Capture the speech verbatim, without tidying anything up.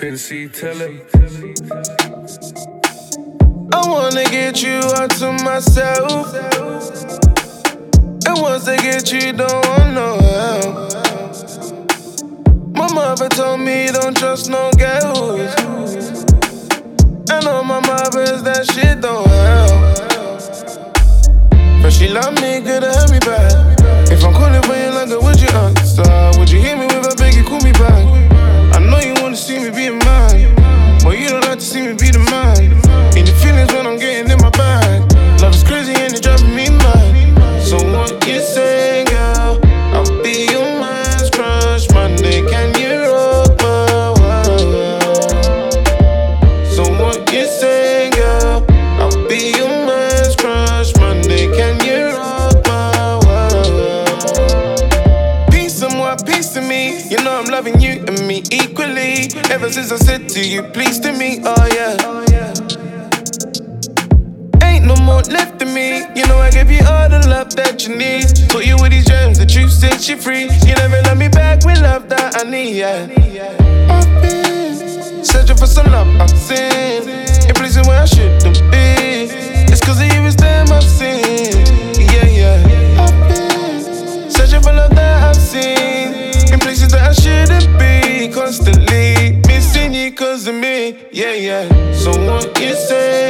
couldn't see, tell her. I wanna get you out to myself, and once I get you, don't want no help. My mother told me don't trust no girls, and all my mothers, that shit don't help. But she love me, good to have me back. If I'm calling for you longer, would you answer? Would you hear me if I beg you, call me back? I know you wanna see me being mine, but you don't like to see me be the man. In your feelings when I'm getting in my bag. Love is crazy and it's driving me mad. So what you say, girl? I'll be your man's crush Monday, can you rock my world? So what you say, girl? I'll be your man's crush Monday, can you rock my world? Peace and what peace to me? You know I'm loving you and me equally. Ever since I said to you, please to me, oh yeah. Ain't no more left in me. You know I gave you all the love that you need. Put you with these gems that you set you free. You never love me back with love that I need, yeah. I've been searching for some love I've seen in places where I shouldn't be. It's cause of you it's them I've seen, yeah, yeah. I've been searching for love that I've seen in places that I shouldn't be. Constantly missing you cause of me, yeah, yeah. So what you say?